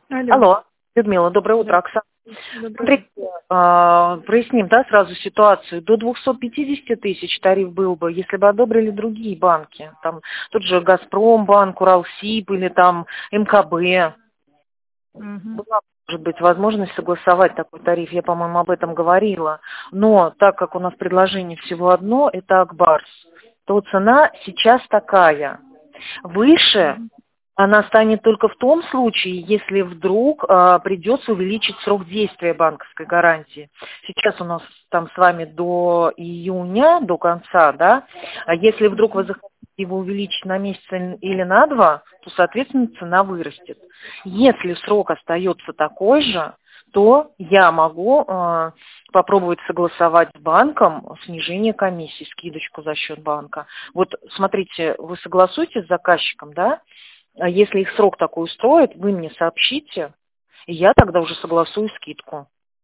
Алло. Алло, Людмила, доброе утро, Да. Оксана. Доброе утро. Смотрите, проясним, да, сразу ситуацию. До 250 тысяч тариф был бы, если бы одобрили другие банки. Там тот же Газпромбанк, Уралсиб или там МКБ. Мгм. Была, может быть, возможность согласовать такой тариф, я, по-моему, об этом говорила. Но так как у нас предложение всего одно, это Акбарс, то цена сейчас такая. Выше Мгм. она станет только в том случае, если вдруг придется увеличить срок действия банковской гарантии. Сейчас у нас там с вами до июня, до конца, да? А если вдруг вы захотите его увеличить на месяц или на два, то, соответственно, цена вырастет. Если срок остается такой же, то я могу попробовать согласовать с банком снижение комиссии, скидочку за счет банка. Вот смотрите, вы согласуетесь с заказчиком, да? А если их срок такой устроит, вы мне сообщите, и я тогда уже согласую скидку.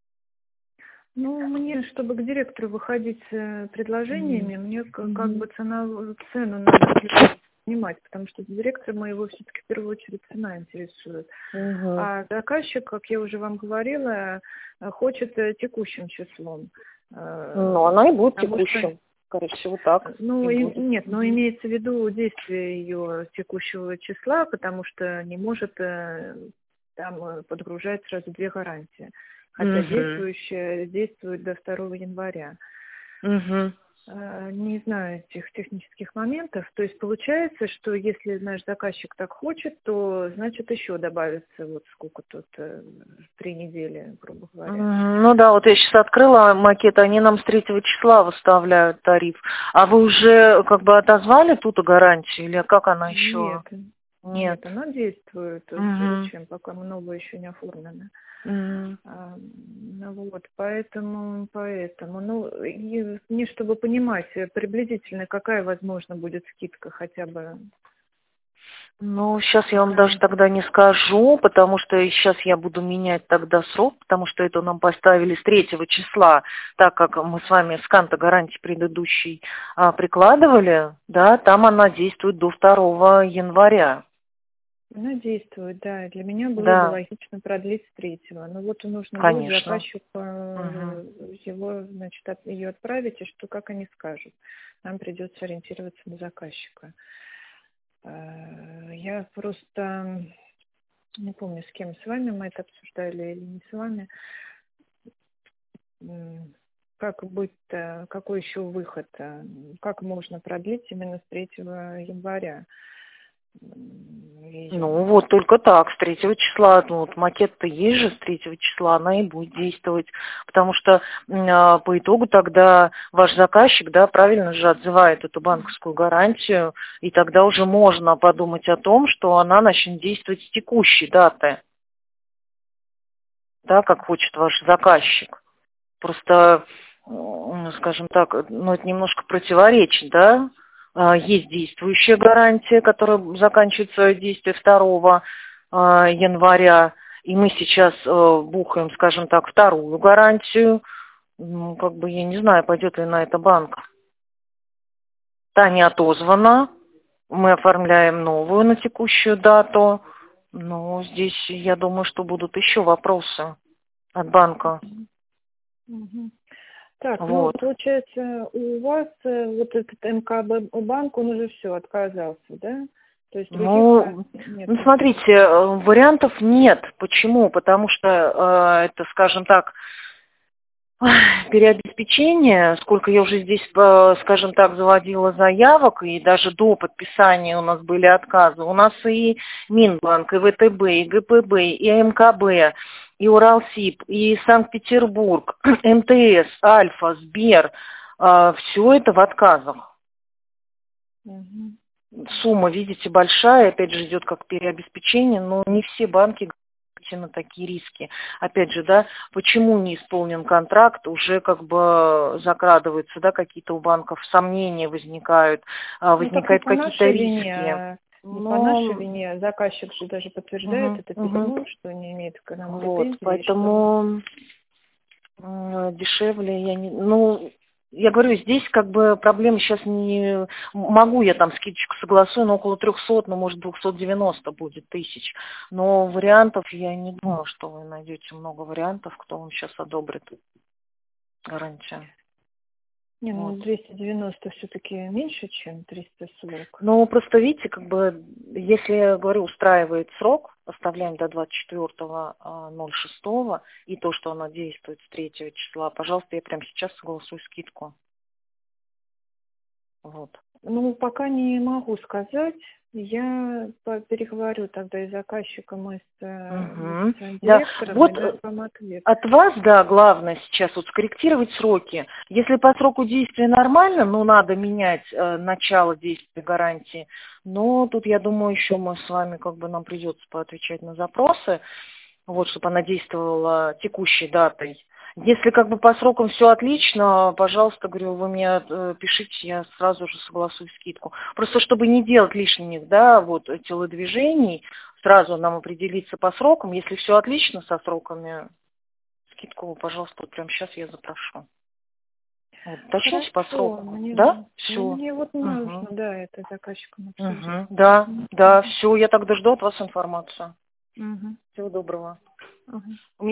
Ну, мне, чтобы к директору выходить с предложениями, мне как бы цену надо понимать, потому что директора моего все-таки в первую очередь цена интересует. Мгм. А заказчик, как я уже вам говорила, хочет текущим числом. Ну, она и будет Потому что, текущим. Скорее всего, так ну, и будет. нет, но имеется в виду действие ее текущего числа, потому что не может там подгружать сразу две гарантии. Хотя Мгм. действующая действует до 2 января. Мгм. Не знаю этих технических моментов. То есть получается, что если наш заказчик так хочет, то значит еще добавится вот сколько тут 3 недели, грубо говоря. Ну да, вот я сейчас открыла макет, они нам с 3 числа выставляют тариф. А вы уже как бы отозвали тут гарантию или как она еще? Нет, Нет. нет, она действует. Угу. Зачем? Пока новое еще не оформлено. Угу. Ну вот, поэтому, ну, и мне, чтобы понимать приблизительно, какая, возможно, будет скидка хотя бы. Ну, сейчас я вам даже тогда не скажу, потому что сейчас я буду менять тогда срок, потому что это нам поставили с 3 числа, так как мы с вами с канта гарантии предыдущей прикладывали, да, там она действует до 2 января. Она действует, да. Для меня было бы Да, логично продлить с 3-го. Но вот нужно будет конечно. заказчику Мгм. его, значит, ее отправить, и что, как они скажут. Нам придется ориентироваться на заказчика. Я просто не помню, с кем, с вами мы это обсуждали или не с вами. Как быть-то, какой еще выход, как можно продлить именно с 3 января? Ну, вот только так, с 3 числа, ну, вот макет-то есть же, с 3 числа она и будет действовать, потому что по итогу тогда ваш заказчик, да, правильно же отзывает эту банковскую гарантию, и тогда уже можно подумать о том, что она начнет действовать с текущей даты, да, как хочет ваш заказчик. Просто, скажем так, ну, это немножко противоречит, да. Есть действующая гарантия, которая заканчивает свое действие 2 января, и мы сейчас бухаем, скажем так, вторую гарантию. Ну, как бы я не знаю, пойдет ли на это банк. Та не отозвана, мы оформляем новую на текущую дату. Но здесь, я думаю, что будут еще вопросы от банка. Мгм. Так, ну, Вот. получается, у вас вот этот МКБ банк, он уже все отказался, да? То есть других Ну, нет ну, никаких. смотрите, вариантов нет. Почему? Потому что это, скажем так, переобеспечение, сколько я уже здесь, скажем так, заводила заявок, и даже до подписания у нас были отказы. У нас и Минбанк, и ВТБ, и ГПБ, и МКБ, и Уралсиб, и Санкт-Петербург, МТС, Альфа, Сбер, все это в отказах. Мгм. Сумма, видите, большая, опять же, идет как переобеспечение, но не все банки готовы на такие риски. Опять же, да, почему не исполнен контракт, уже как бы закрадываются, да, какие-то у банков сомнения возникают, Ну, так не возникают по какие-то нашей вине, риски. не по нашей Но, вине. Заказчик же даже подтверждает мгм, это мгм. письмо, что не имеет к нам Вот, претензий, и что... поэтому дешевле я не... Ну, я говорю, здесь как бы проблема сейчас не... Могу я там скидочку согласую, но около 300, ну, может, 290 будет тысяч. Но вариантов я не думаю, что вы найдете много вариантов, кто вам сейчас одобрит гарантию. Не, ну Вот. 290 все-таки меньше, чем 340. Ну, просто видите, как бы, если, я говорю, устраивает срок, оставляем до 24.06, и то, что она действует с 3 числа, пожалуйста, я прямо сейчас согласую скидку. Вот. Ну, пока не могу сказать. Я переговорю тогда и с заказчиком, и с Мгм. Да, директором, и вот дам вам ответ. от вас, да, главное сейчас вот скорректировать сроки. Если по сроку действия нормально, ну, надо менять начало действия гарантии, но тут, я думаю, еще мы с вами, как бы, нам придется поотвечать на запросы, вот, чтобы она действовала текущей датой. Если как бы по срокам все отлично, пожалуйста, говорю, вы мне пишите, я сразу же согласую скидку. Просто чтобы не делать лишних, да, вот телодвижений, сразу нам определиться по срокам. Если все отлично со сроками, скидку, пожалуйста, вот прямо сейчас я запрошу. Вот, уточните по Хорошо, срокам, да? Все. мне вот нужно, да, это заказчиком обсудить. Да, да, все, я тогда жду от вас информацию. Угу. Всего доброго. Угу.